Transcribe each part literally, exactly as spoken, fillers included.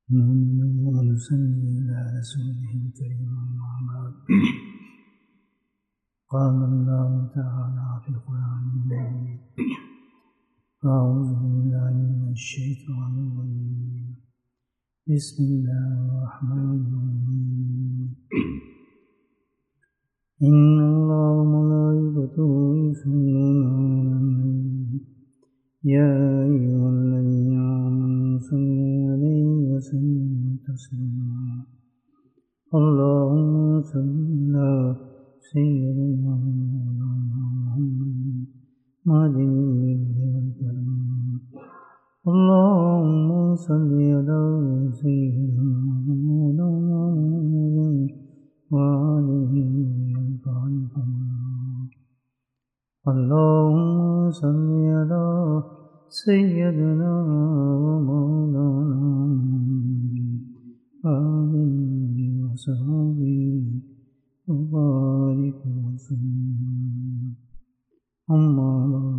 نحمده ونصلي على رسوله الكريم أما بعد قال الله تعالى في القرآن المجيد أعوذ بالله من الشيطان الرجيم بسم الله الرحمن الرحيم إن الله وملائكته يصلون على النبي يا أيها الذين آمنوا صلوا عليه وسلموا تسليما اللهم صل على سيدنا مولانا محمد معدن الجود والكرم اللهم صل على سيدنا مولانا محمد وآله وصحبه اللهم صل على سيدنا ومولانا آله وصحبه وبارك وسلم أما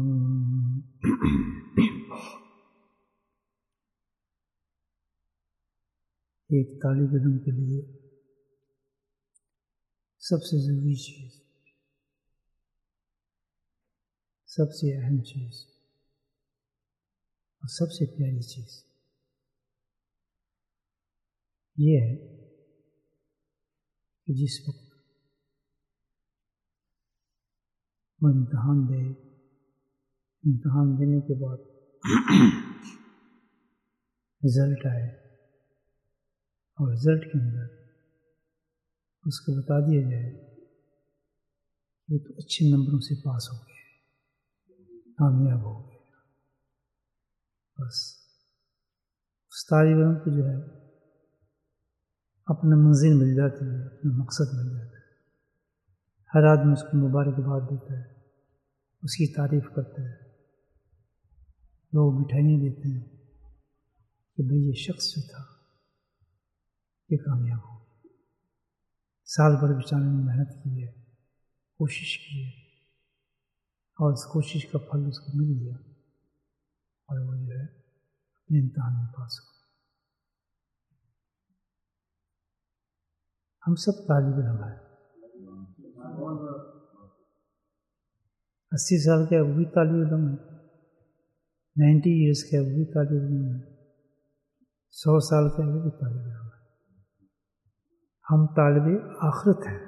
ایک طالب علم کے لیے سب سے ضروری چیز، سب سے اہم چیز اور سب سے پیاری چیز یہ ہے کہ جس وقت وہ امتحان دے، امتحان دینے کے بعد رزلٹ آئے اور رزلٹ کے اندر اس کو بتا دیا جائے کہ تو اچھے نمبروں سے پاس ہو گئے، کامیاب ہو گئے، بس اس طالب علم کو جو ہے اپنا منزل مل جاتی ہے، اپنا مقصد مل جاتا ہے۔ ہر آدمی اس کو مبارکباد دیتا ہے، اس کی تعریف کرتا ہے، لوگ مٹھائیاں دیتے ہیں کہ بھئی یہ شخص جو تھا یہ کامیاب ہو، سال بھر بیچارے نے محنت کی ہے، کوشش کی ہے اور اس کوشش کا پھل اس کو مل گیا اور وہ جو ہے اپنے امتحان میں پاس ہو۔ ہم سب طالب علم ہیں، اسی سال کے وہ بھی طالب علم ہیں، نائنٹی ایئرس کے وہ بھی طالب علم ہیں، سو سال کے وہ بھی طالب علم ہیں۔ ہم طالب آخرت ہیں،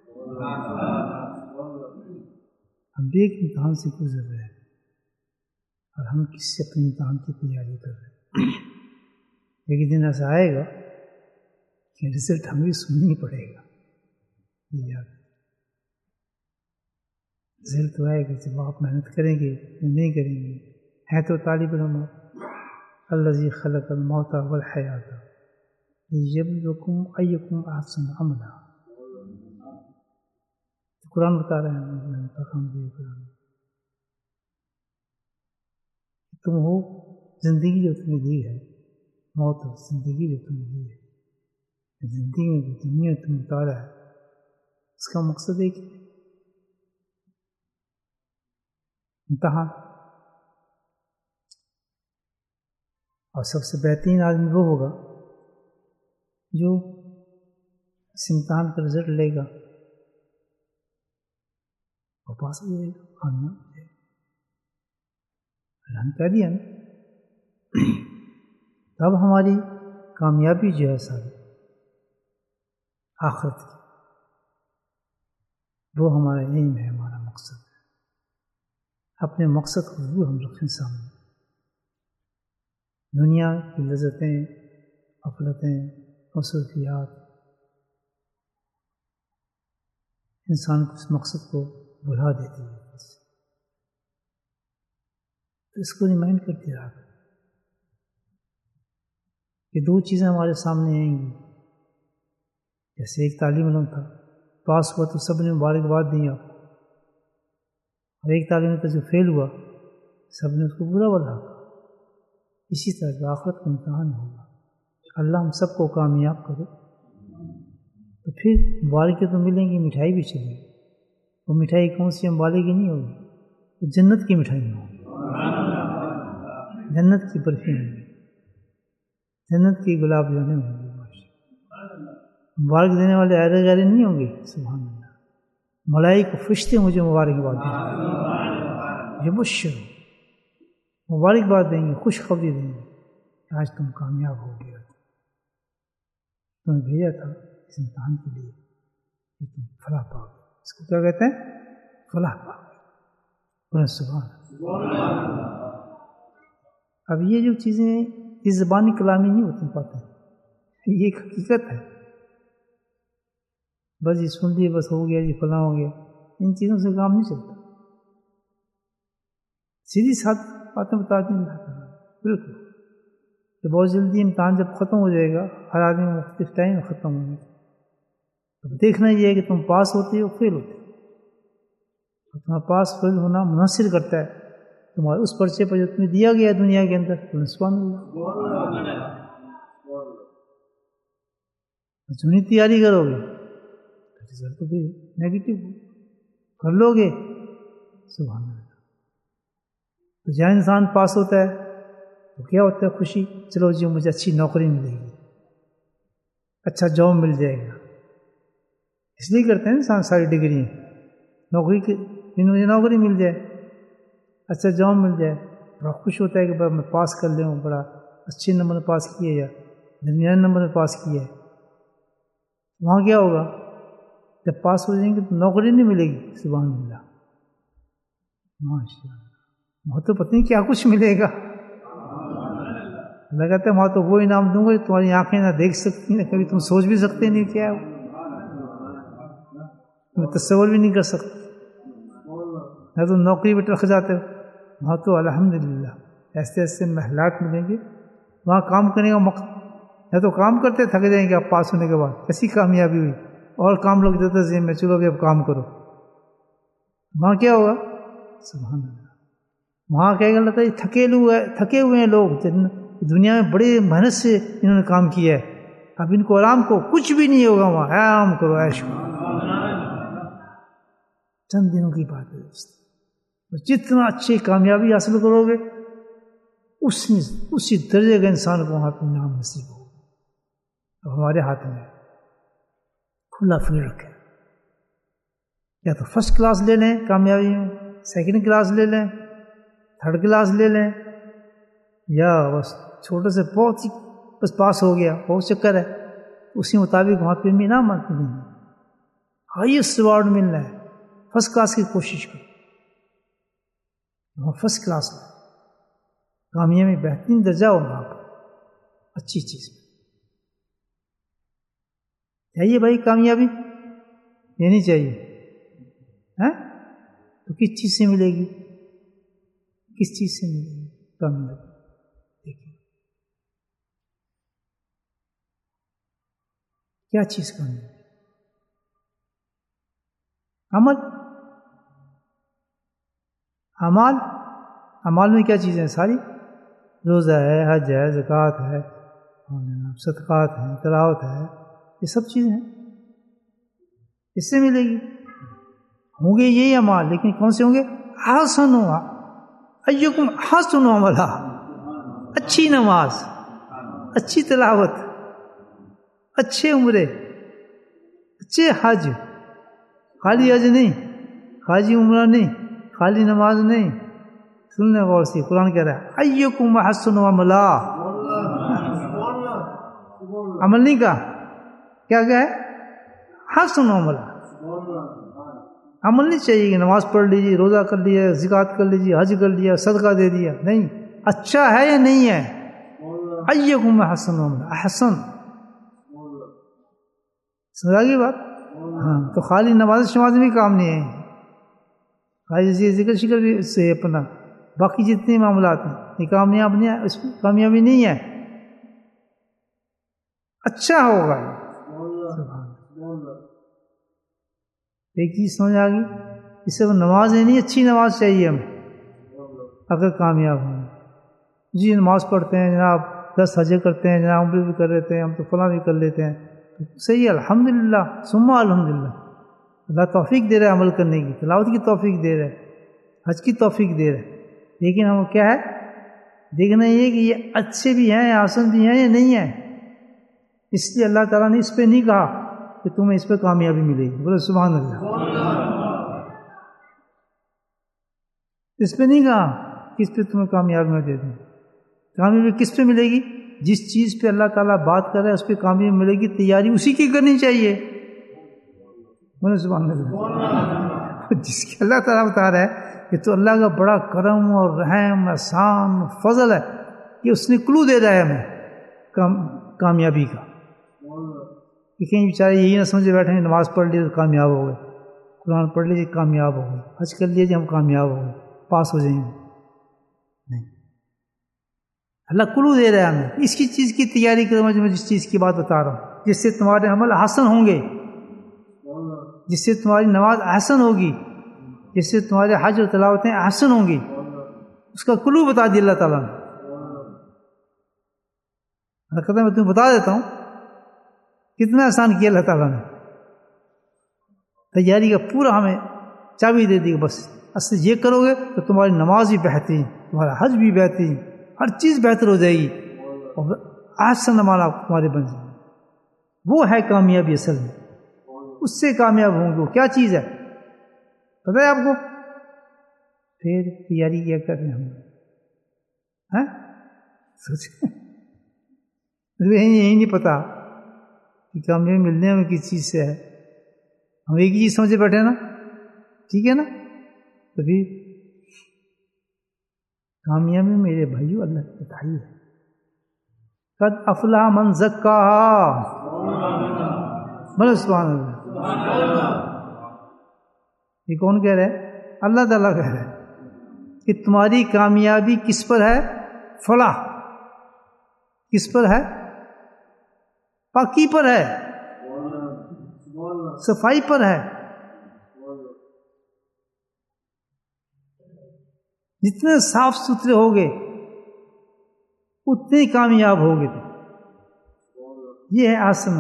ہم بھی ایک امتحان سے گزر رہے ہیں اور ہم کس سے اپنے امتحان کی تیاری کر رہے ہیں۔ ایک دن ایسا آئے گا کہ رزلٹ ہمیں سننا ہی پڑے گا، یہ یاد رزلٹ تو آئے گا جب آپ محنت کریں گے یا نہیں کریں گے۔ ہے تو طالب علم الذی خلق الموت والحیات لیبلوکم ایکم احسن عملا، قرآن بتا رہے ہیں، پیغام دیے قرآن، تم ہو زندگی جو تمہیں دی ہے، موت زندگی جو تمہیں دی ہے، زندگی میں جو دنیا تمہیں اتارا ہے اس کا مقصد ایک ہے امتحان۔ اور سب سے بہترین آدمی وہ ہوگا جو اس امتحان کا رزلٹ لے گا اور پاس ہو جائے گا، کامیاب ہو جائے گا۔ ہم کہہ دیا نا، تب ہماری کامیابی جو ہے ساری آخرت کی، وہ ہمارا علم ہے، ہمارا مقصد ہے۔ اپنے مقصد کو ضرور ہم رکھیں سامنے۔ دنیا کی لذتیں، غفلتیں، مصروفیات انسان کو اس مقصد کو بھلا دیتی ہے، تو اس کو ریمائنڈ کرتے رہا کہ دو چیزیں ہمارے سامنے آئیں گی۔ جیسے ایک طالب علم تھا، پاس ہوا تو سب نے مبارکباد دی آپ کو، اور ایک طالب علم تھا جو فیل ہوا سب نے اس کو برا بولا۔ اسی طرح جو آخرت کا امتحان ہوگا، اللہ ہم سب کو کامیاب کرے، تو پھر مبارکیں تو ملیں گی، مٹھائی بھی چلے گی۔ وہ مٹھائی کون سی امبالے کی نہیں ہوگی، وہ جنت کی مٹھائی ہوگی، جنت کی برفی ہوگی۔ جنت کی گلاب جانے ہوں گے، مبارک دینے والے ایرے گہرے نہیں ہوں گے. سبحان اللہ. ملائکہ فرشتے مجھے مبارکباد دیں گے، یہ بشر مبارکباد دیں گے، خوشخبری دیں گے کہ آج تم کامیاب ہو گیا، تمہیں بھیجا تھا اس امتحان کے لیے کہ تم فلاح پاؤ گے. اس کو کیا کہتے ہیں؟ فلاح پاؤ گے. سبحان اللہ. اب یہ جو چیزیں اس زبانی کلامی نہیں ہوتی پاتے، یہ ایک حقیقت ہے. بس یہ سن لیے بس ہو گیا جی فلاں ہو گیا، ان چیزوں سے کام نہیں چلتا. سیدھی ساتھ باتیں بتاتی ہیں بالکل کہ بہت جلدی امتحان جب ختم ہو جائے گا، ہر آدمی مختلف ٹائم ختم ہوں گے، اب دیکھنا یہ ہے کہ تم پاس ہوتے ہو فیل ہوتے ہو. تمہارا پاس فیل ہونا منحصر کرتا ہے تمہارے اس پرچے پر جو تمہیں دیا گیا دنیا کے اندر. سبحان اللہ. جتنی تیاری کرو گے رزلٹ تو بھی نیگیٹو کر لو گے. سبحان اللہ. تو جہاں انسان پاس ہوتا ہے تو کیا ہوتا ہے؟ خوشی. چلو جی مجھے اچھی نوکری ملے گی، اچھا جاب مل جائے گا. اس لیے کرتے ہیں انسان ساری ڈگری نوکری کی، مجھے نوکری مل جائے، اچھا جاب مل جائے. بڑا خوش ہوتا ہے کہ بڑا میں پاس کر لوں، بڑا اچھے نمبر میں پاس کیا یا درمیانے نمبر میں پاس کیا ہے. وہاں کیا ہوگا؟ جب پاس ہو جائیں گے تو نوکری نہیں ملے گی. سبحان اللہ. ماشاء اللہ. وہاں تو پتہ نہیں کیا کچھ ملے گا. اللہ کہتا ہے وہاں تو وہ انعام دوں گا تمہاری آنکھیں نہ دیکھ سکتی نہ کبھی تم سوچ بھی سکتے نہیں کیا ہے، تم تصور بھی نہیں کر سکتے. نہ تو نوکری پہ رکھ جاتے ہو، وہاں تو الحمدللہ ایسے ایسے محلات ملیں گے. وہاں کام کرنے کا موقع، یا تو کام کرتے تھک جائیں گے آپ پاس ہونے کے بعد، ایسی کامیابی ہوئی اور کام لوگ دیتے ذہن میں چلو بھی اب کام کرو. وہاں کیا ہوگا؟ سبحان اللہ. وہاں کیا اللہ تعالیٰ تھکے ہوئے تھکے ہوئے ہیں لوگ، دنیا میں بڑے محنت سے انہوں نے کام کیا ہے، اب ان کو آرام کو کچھ بھی نہیں ہوگا. وہاں آرام کرو، عیش کرو. چند دنوں کی بات ہے دوست. جتنا اچھی کامیابی حاصل کرو گے اسی اسی درجے کا انسان کو وہاں پہ نام نصیب ہوگا. اب ہمارے ہاتھ میں کھلا فری رکھے، یا تو فرسٹ کلاس لے لیں کامیابی میں، سیکنڈ کلاس لے لیں، تھرڈ کلاس لے لیں، یا بس چھوٹے سے بہت ہی بس پاس ہو گیا بہت چکر ہے. اسی مطابق وہاں پہ بھی نام ملیں گے، ہائیسٹ ریوارڈ ملنا ہے. فرسٹ کلاس کی کوشش کرو، وہاں فرسٹ کلاس میں کامیابی بہترین درجہ ہو وہاں پر اچھی چیز میں. چاہیے بھائی کامیابی یہ نہیں چاہیے ہے تو کس چیز سے ملے گی؟ کس چیز سے ملے گی کامیابی؟ دیکھیے کیا چیز کامیابی؟ عمل. اعمال اعمال میں کیا چیزیں ہیں؟ ساری روزہ ہے، حج ہے، زکوٰۃ ہے، صدقات ہیں، تلاوت ہے، یہ سب چیزیں ہیں، اس سے ملے گی. ہوں گے یہی اعمال، لیکن کون سے ہوں گے؟ احسن ایکم احسن عملا. اچھی نماز، اچھی تلاوت، اچھے عمرے، اچھے حج. خالی حج نہیں، خالی عمرہ نہیں، خالی نماز نہیں. سننے غور سے قرآن کہہ رہا ہے ایکم احسن عملا. عمل نہیں کہا، کیا کہا ہے؟ حسن عملا. عمل نہیں چاہیے کہ نماز پڑھ لیجیے، روزہ کر لیا، زکوٰۃ کر لیجیے، حج کر لیا، صدقہ دے دیا. نہیں، اچھا ہے یا نہیں ہے؟ ایکم احسن عملا. احسن سمجھا گئی بات؟ ہاں. تو خالی نماز شماز بھی کام نہیں ہے، خالی ذکر شکر بھی سے اپنا باقی جتنے معاملات ہیں یہ کامیاب نہیں ہے، اس میں کامیابی نہیں ہے. اچھا ہوگا. ایک چیز سمجھ آ گئی، اس سے نماز ہے نہیں، اچھی نماز چاہیے ہمیں اگر کامیاب ہوں. جی نماز پڑھتے ہیں جناب، دس حج کرتے ہیں جناب، عمرے بھی کر لیتے ہیں ہم تو، فلاں بھی کر لیتے ہیں، صحیح ہے الحمدللہ ثم الحمدللہ. اللہ توفیق دے رہا ہے عمل کرنے کی، تلاوت کی توفیق دے رہا ہے، حج کی توفیق دے رہا ہے، لیکن ہم کیا ہے دیکھنا یہ کہ یہ اچھے بھی ہیں، حسن بھی ہیں یا نہیں ہیں. اس لیے اللہ تعالیٰ نے اس پہ نہیں کہا کہ تمہیں اس پہ کامیابی ملے گی. بولے سبحان اللہ. اس پہ نہیں کہا کہ اس پہ تمہیں کامیابی میں دے دوں. کامیابی کس پہ ملے گی؟ جس چیز پہ اللہ تعالیٰ بات کر رہا ہے اس پہ کامیابی ملے گی. تیاری اسی کی کرنی چاہیے. بولے سبحان اللہ. جس کی اللہ تعالیٰ بتا رہا ہے کہ تو اللہ کا بڑا کرم اور رحم احسان فضل ہے کہ اس نے کلو دے رہا ہے ہمیں کامیابی کا. کہ کہیں بیچارے یہی نہ سمجھے بیٹھے ہیں نماز پڑھ لی تو کامیاب ہو گئے، قرآن پڑھ لیجیے کامیاب ہو گئے، حج کر لیجیے ہم کامیاب ہو گئے، پاس ہو جائیں گے. نہیں، اللہ کلو دے رہا ہے ہمیں اس کی چیز کی تیاری کرو. میں جس چیز کی بات بتا رہا ہوں جس سے تمہارے عمل حسن ہوں گے، جس سے تمہاری نماز احسن ہوگی، جس سے تمہارے حج اور تلاوتیں احسن ہوں گی، اس کا کلو بتا دیا اللہ تعالیٰ نے. اللہ کہتا ہے میں تمہیں بتا دیتا ہوں کتنا آسان کیا اللہ تعالیٰ نے. تیاری کا پورا ہمیں چابی دے دی. بس اصل یہ کرو گے تو تمہاری نماز بھی بہترین، تمہارا حج بھی بہترین، ہر چیز بہتر ہو جائے گی اور احسن عمل تمہارے بن جائے. وہ ہے کامیابی اصل میں. اس سے کامیاب ہوں گے. وہ کیا چیز ہے پتہ ہے آپ کو؟ پھر تیاری کیا کر رہے ہوں سوچیں. یہی نہیں پتا کہ کامیابی ملنے میں کس چیز سے ہے. ہم ایک ہی چیز سمجھے بیٹھے نا، ٹھیک ہے نا. تو پھر کامیابی میرے بھائیو اللہ کی بتائیے قد افلح من زکاہا. بولو سبحان اللہ. یہ کون کہہ رہا ہے؟ اللہ تعالیٰ کہہ رہا ہے کہ تمہاری کامیابی کس پر ہے؟ فلاح کس پر ہے؟ پاکی پر ہے، صفائی پر ہے. جتنے صاف ستھرے ہوگے اتنے کامیاب ہوگے. تو یہ ہے آسن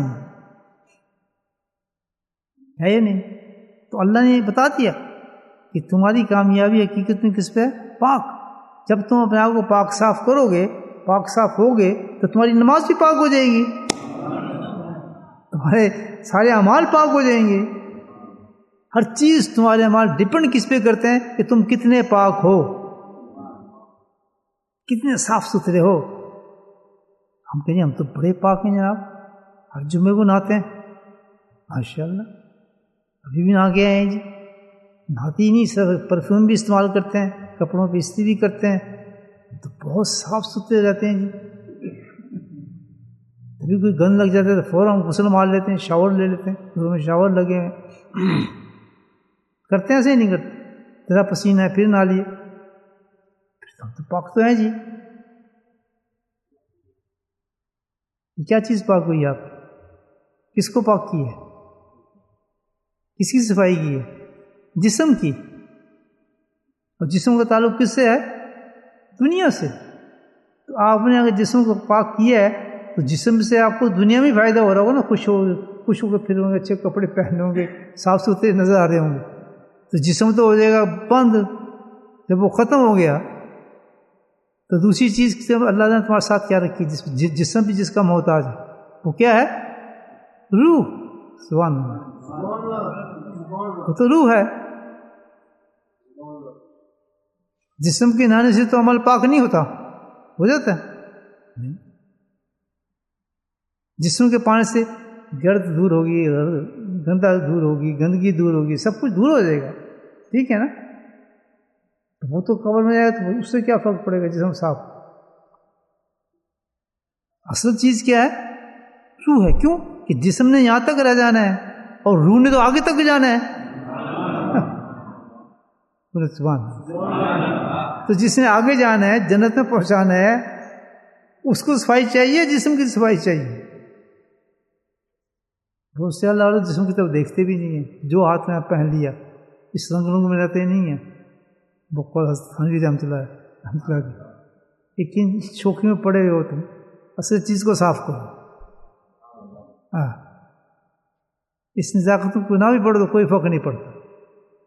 ہے یا نہیں؟ تو اللہ نے بتا دیا کہ تمہاری کامیابی حقیقت میں کس پہ ہے؟ پاک. جب تم اپنے آپ کو پاک صاف کرو گے، پاک صاف ہوگے تو تمہاری نماز بھی پاک ہو جائے گی، تمہارے سارے اعمال پاک ہو جائیں گے. ہر چیز تمہارے اعمال ڈپینڈ کس پہ کرتے ہیں کہ تم کتنے پاک ہو، کتنے صاف ستھرے ہو. ہم کہیں ہم تو بڑے پاک ہیں جناب، ہر جمعے کو نہاتے ہیں. ماشاء اللہ ابھی بھی نہا کے آئے ہیں جی. نہاتے ہی نہیں، سر پرفیوم بھی استعمال کرتے ہیں، کپڑوں پہ استری بھی کرتے ہیں، تو بہت صاف ستھرے رہتے ہیں جی. کبھی کوئی گند لگ جاتا ہے تو فوراً غسل مار لیتے ہیں، شاور لے لیتے ہیں. گھروں میں شاور لگے ہیں کرتے ہیں ایسے ہی نہیں کرتے. ذرا پسینہ ہے پھر نہا لیے، ہم تو پاک تو ہیں جی. یہ کیا چیز پاک ہوئی آپ؟ کس کو پاک کی ہے؟ کس کی صفائی کی ہے؟ جسم کی. اور جسم کا تعلق کس سے ہے؟ دنیا سے. تو آپ نے اگر جسم کو پاک کیا ہے تو جسم سے آپ کو دنیا میں فائدہ ہو رہا ہوگا نا. خوش ہو خوش ہو کے پھر ہوں گے، اچھے کپڑے پہنے ہوں گے، صاف ستھرے نظر آ رہے ہوں گے. تو جسم تو ہو جائے گا بند. جب وہ ختم ہو گیا تو دوسری چیز اللہ نے تمہارے ساتھ کیا رکھی؟ جسم بھی جس کا محتاج ہے وہ کیا ہے؟ روح. سبحان اللہ. وہ تو روح ہے. جسم کے نہانے سے تو عمل پاک نہیں ہوتا، ہو جاتا ہے. جسم کے پانی سے گرد دور ہوگی، گندا دور ہوگی، گندگی دور ہوگی، سب کچھ دور ہو جائے گا. ٹھیک ہے نا. تو وہ تو قبر میں جائے تو اس سے کیا فرق پڑے گا؟ جسم صاف. اصل چیز کیا ہے؟ روح ہے. کیوں کہ جسم نے یہاں تک رہ جانا ہے اور روح نے تو آگے تک جانا ہے. تو جس نے آگے جانا ہے، جنت میں پہنچانا ہے، اس کو صفائی چاہیے، جسم کی صفائی چاہیے. بہت سے اللہ والے جسم کی طرف دیکھتے بھی نہیں ہیں. جو ہاتھ میں پہن لیا اس رنگ رنگ میں رہتے نہیں ہیں. بقول حنفی رحمۃ اللہ رحمۃ اللہ کی. لیکن شوقی میں پڑے ہوئے ہو تم، اصل چیز کو صاف کرو. ہاں اس نزاکت کو نہ بھی پڑھو تو کوئی فرق نہیں پڑتا.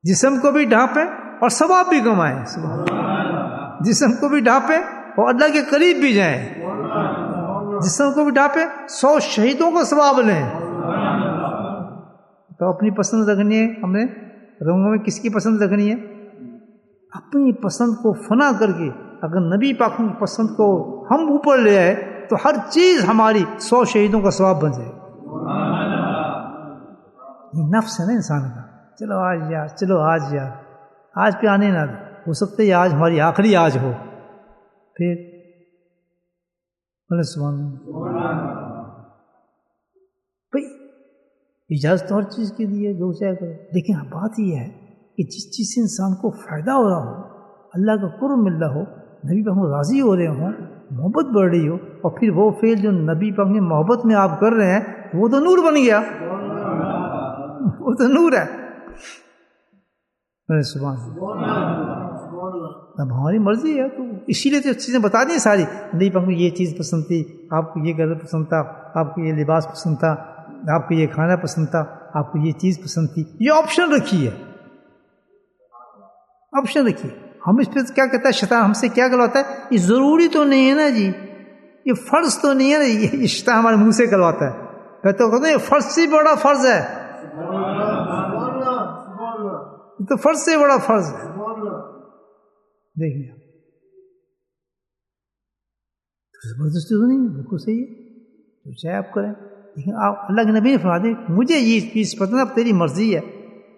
جسم کو بھی ڈھانپیں اور ثواب بھی کمائیں. سبحان اللہ. جسم کو بھی ڈھانپیں اور اللہ کے قریب بھی جائیں. جسم کو بھی ڈھانپیں, سو شہیدوں کا ثواب لیں. تو اپنی پسند رکھنی ہے. ہم نے رنگوں میں کس کی پسند رکھنی ہے؟ اپنی پسند کو فنا کر کے اگر نبی پاک کی پسند کو ہم اوپر لے آئے تو ہر چیز ہماری سو شہیدوں کا ثواب بن جائے. یہ نفس ہے نا انسان کا, چلو آج یار, چلو آج یار, آج پہ آنے نہ دو, ہو سکتا ہے آج ہماری آخری آج ہو. پھر بولے سبحان اللہ. بھائی اجازت تو ہر چیز کے لیے جو چاہے کرو, لیکن بات یہ ہے کہ جس چیز سے انسان کو فائدہ ہو رہا ہو, اللہ کا قرب مل رہا ہو, نبی پاک راضی ہو رہے ہوں, محبت بڑھ رہی ہو, اور پھر وہ فعل جو نبی پاک کی محبت میں آپ کر رہے ہیں وہ تو نور بن گیا, وہ تو نور ہے. سبحان اللہ. اب ہماری مرضی ہے, تو اسی لیے تو چیزیں بتا دیں ساری. نبی پاک کو یہ چیز پسند تھی, آپ کو یہ کلر پسند تھا, آپ کو یہ لباس پسند تھا, آپ کو یہ کھانا پسند تھا, آپ کو یہ چیز پسند تھی. یہ آپشن رکھی ہے, آپشن رکھیے. ہم اس پہ کیا کہتا ہے شیطان, ہم سے کیا کرواتا ہے, یہ ضروری تو نہیں ہے نا جی, یہ فرض تو نہیں ہے نا, یہ شیطان ہمارے منہ سے کرواتا ہے. کہتے ہو یہ فرض سے بڑا فرض ہے, یہ تو فرض سے بڑا فرض ہے. دیکھیے زبردستی تو نہیں, بالکل صحیح ہے, جو چاہے آپ کریں. لیکن آپ اللہ کے نبی نے فرما دیں مجھے یہ چیز پسند ہے, اب تیری مرضی ہے.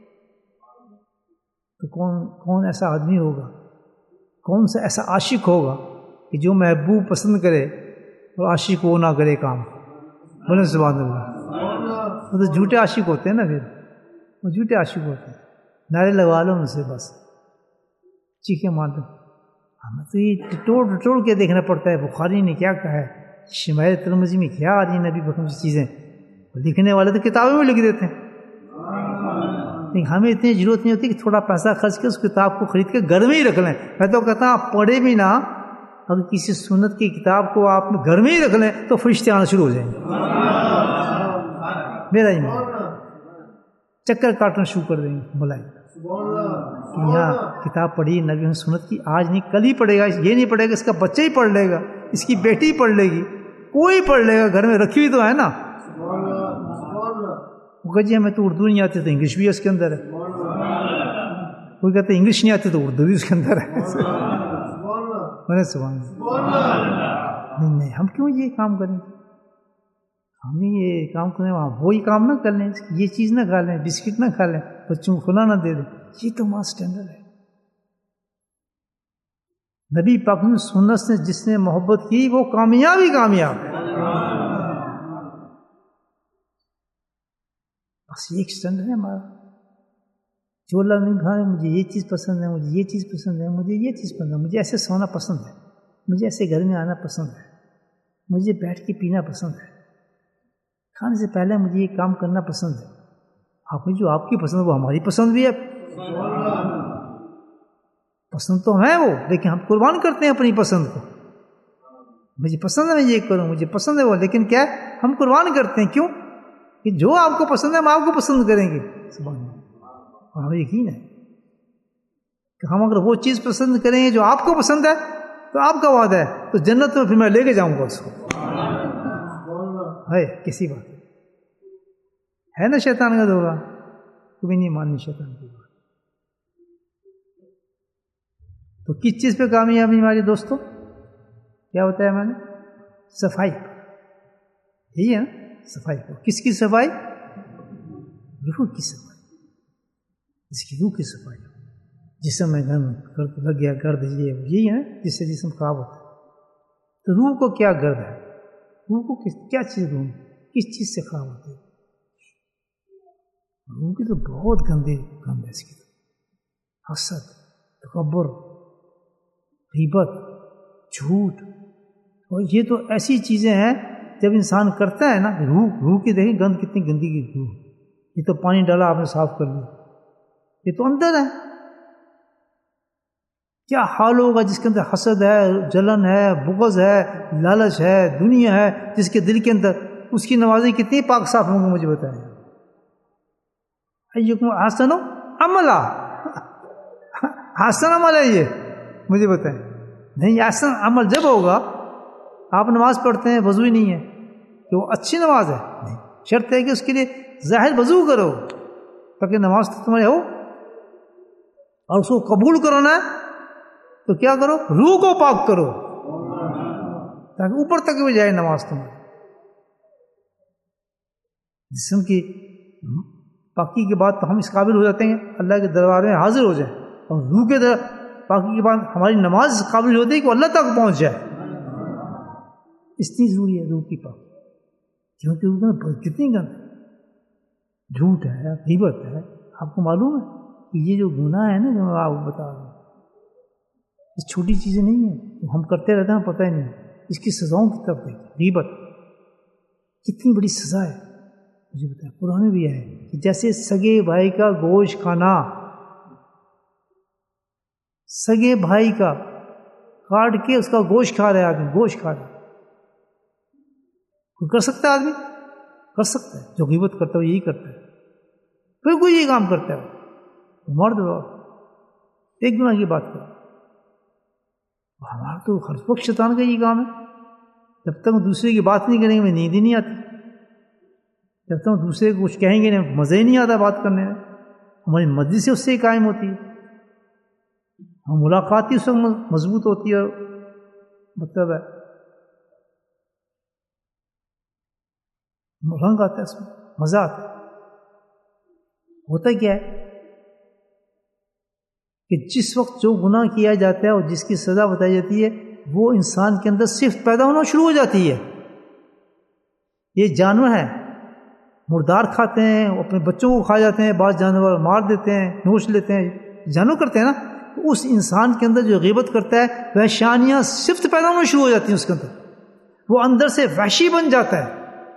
تو کون کون ایسا آدمی ہوگا, کون سا ایسا عاشق ہوگا کہ جو محبوب پسند کرے اور عاشق وہ نہ کرے کام. بولے سبحان اللہ. وہ تو جھوٹے عاشق ہوتے ہیں نا, پھر وہ جھوٹے عاشق ہوتے ہیں. نعرے لگوا لو ان سے, بس چیخیں مار دو. ہمیں تو یہ ٹٹوڑ ٹٹوڑ کے دیکھنا پڑتا ہے, بخاری نے کیا کہا ہے, شمائل ترمذی میں کیا آ رہی ہیں نبی پاک کی چیزیں. لکھنے والے تو کتابیں میں لکھ دیتے ہیں, لیکن ہمیں اتنی ضرورت نہیں ہوتی کہ تھوڑا پیسہ خرچ کے اس کتاب کو خرید کے گھر میں ہی رکھ لیں. میں تو کہتا ہوں آپ پڑھے بھی نہ, اگر کسی سنت کی کتاب کو آپ گھر میں ہی رکھ لیں تو فرشتے آنا شروع ہو جائیں گے. میرا ہی میں چکر کاٹنا شروع کر دیں گے بلائی کہ یہاں کتاب پڑھی نبی سنت کی, آج نہیں کل ہی پڑھے گا, یہ نہیں پڑھے گا, اس کا بچہ ہی پڑھ لے گا, اس کی بیٹی پڑھ لے گی, کوئی پڑھ لے گا, گھر میں رکھی ہوئی تو ہے نا. وہ جی ہمیں تو اردو نہیں آتی تو انگلش بھی اس کے اندر ہے. کوئی کہتے انگلش نہیں آتی تو اردو بھی اس کے اندر ہے. سبحان اللہ. نہیں نہیں, ہم کیوں یہ کام کریں, ہم یہ کام کریں, وہاں وہی کام نہ کر لیں, یہ چیز نہ کھا لیں, بسکٹ نہ کھا لیں, بچوں کو کھلا نہ دے دیں. یہ تو ہمارا اسٹینڈرڈ ہے. نبی پاک نے سنت سے جس نے محبت کی وہ کامیاب ہی کامیاب ہے. بس یہ ایک اسٹینڈرڈ ہے ہمارا. جو اللہ نہیں کہا مجھے یہ چیز پسند ہے, مجھے یہ چیز پسند ہے, مجھے یہ چیز پسند ہے, مجھے ایسے سونا پسند ہے, مجھے ایسے گھر میں آنا پسند ہے, مجھے بیٹھ کے پینا پسند ہے, کھانے سے پہلے مجھے یہ کام کرنا پسند ہے. آپ نے جو آپ کی پسند وہ ہماری پسند بھی ہے. پسند تو ہے وہ, لیکن ہم قربان کرتے ہیں اپنی پسند کو. مجھے پسند ہے میں یہ کروں, مجھے پسند ہے وہ, لیکن کیا ہے ہم قربان کرتے ہیں. کیوں کہ جو آپ کو پسند ہے ہم آپ کو پسند کریں گے. سبحان اللہ. اور ہمیں یقین ہے کہ ہم اگر وہ چیز پسند کریں گے جو آپ کو پسند ہے تو آپ کا وعدہ ہے تو جنت میں پھر میں لے کے جاؤں گا اس کو. ہے کسی بات ہے نا, شیطان کا دورہ کبھی نہیں ماننی شیطان کی بات. تو کس چیز پہ کامیابی ہماری دوستوں, کیا ہوتا ہے میں نے صفائی, یہی ہے نا صفائی. کو کس کی صفائی, روح کی صفائی. اس کی روح کی صفائی. جسم میں گرد لگ گیا, گرد یہ یہی ہے جس سے جسم خراب ہوتا ہے. تو روح کو کیا گرد ہے, روح کو کس کیا چیز روح کس چیز سے خراب ہوتی ہے. روح کی تو بہت گندی گند ہے اس کی. حسد, تکبر, غیبت, جھوٹ, اور یہ تو ایسی چیزیں ہیں جب انسان کرتا ہے نا, روح روح کی دیکھیں گند کتنی گندی کی روح. یہ تو پانی ڈالا آپ نے صاف کر لیا, یہ تو اندر ہے. کیا حال ہوگا جس کے اندر حسد ہے, جلن ہے, بغض ہے, لالچ ہے, دنیا ہے, جس کے دل کے اندر, اس کی نمازیں کتنی پاک صاف ہوں گی مجھے بتائیں. ایکم احسن عملا, حسن عمل ہے یہ، مجھے بتائیں. نہیں، حسن عمل جب ہوگا آپ نماز پڑھتے ہیں وضو ہی نہیں ہے کہ وہ اچھی نماز ہے. نہیں، شرط ہے کہ اس کے لیے ظاہر وضو کرو تاکہ نماز تو تمہاری ہو. اور اس کو قبول کرنا ہے تو کیا کرو؟ روح کو پاک کرو تاکہ اوپر تک بھی جائے نماز تمہاری. جسم کی پاکی کے بعد تو ہم اس قابل ہو جاتے ہیں اللہ کے دربار میں حاضر ہو جائیں، اور روح کے در پاکی کے بعد ہماری نماز اس قابل ہوتی ہے کہ اللہ تک پہنچ جائے. اتنی ضروری ہے روح کی پاکی، کیونکہ روح میں کتنی گند ہے، جھوٹ ہے، غیبت ہے. آپ کو معلوم ہے کہ یہ جو گناہ ہے نا جو میں آپ کو بتا رہا ہوں، یہ چھوٹی چیزیں نہیں ہیں، ہم کرتے رہتے ہیں پتہ ہی نہیں. اس کی سزاؤں کی طرف دیکھیں، غیبت کتنی بڑی سزا ہے. مجھے بتائیں قرآن میں بھی ہے کہ جیسے سگے بھائی کا گوشت کھانا، سگے بھائی کا کاٹ کے اس کا گوشت کھا رہا ہے آدمی، گوشت کھا رہا ہے. کوئی کر سکتا ہے؟ آدمی کر سکتا ہے جو غیبت کرتا ہے یہی کرتا ہے. پھر کوئی یہ کام کرتا ہے، مرد ایک گناہ کی بات کرو. ہمارا تو ہر وقت شیطان کا یہ کام ہے، جب تک دوسرے کی بات نہیں کریں گے ہمیں نیند ہی نہیں آتی، جب تک دوسرے کو کچھ کہیں گے نہیں مزہ ہی نہیں آتا بات کرنے میں. ہماری مجلس سے اس سے ہی قائم ہوتی ہے، ہم ملاقات ہی اس وقت مضبوط ہوتی ہے، اور مطلب ہے رنگ آتا ہے، اس میں مزہ آتا ہے. ہوتا کیا ہے کہ جس وقت جو گناہ کیا جاتا ہے اور جس کی سزا بتائی جاتی ہے وہ انسان کے اندر صرف پیدا ہونا شروع ہو جاتی ہے. یہ جانور ہے، مردار کھاتے ہیں، اپنے بچوں کو کھا جاتے ہیں، بعض جانور مار دیتے ہیں، نوچ لیتے ہیں، جانور کرتے ہیں نا. تو اس انسان کے اندر جو غیبت کرتا ہے وحشانیاں صفت پیدا ہونا شروع ہو جاتی ہیں اس کے اندر، وہ اندر سے وحشی بن جاتا ہے.